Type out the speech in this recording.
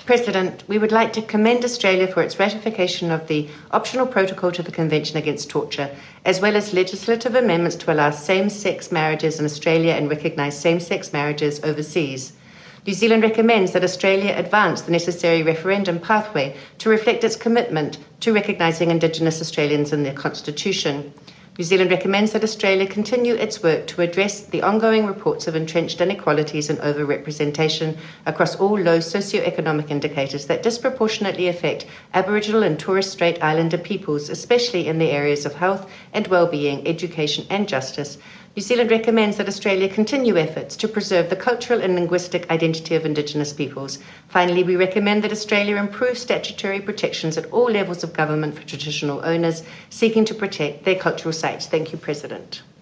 President, we would like to commend Australia for its ratification of the optional protocol to the Convention Against Torture, as well as legislative amendments to allow same-sex marriages in Australia and recognise same-sex marriages overseas. New Zealand recommends that Australia advance the necessary referendum pathway to reflect its commitment to recognising Indigenous Australians in their constitution. New Zealand recommends that Australia continue its work to address the ongoing reports of entrenched inequalities and overrepresentation across all low socioeconomic indicators that disproportionately affect Aboriginal and Torres Strait Islander peoples, especially in the areas of health and well-being, education and justice. New Zealand recommends that Australia continue efforts to preserve the cultural and linguistic identity of Indigenous peoples. Finally, we recommend that Australia improve statutory protections at all levels of government for traditional owners seeking to protect their cultural sites. Thank you, President.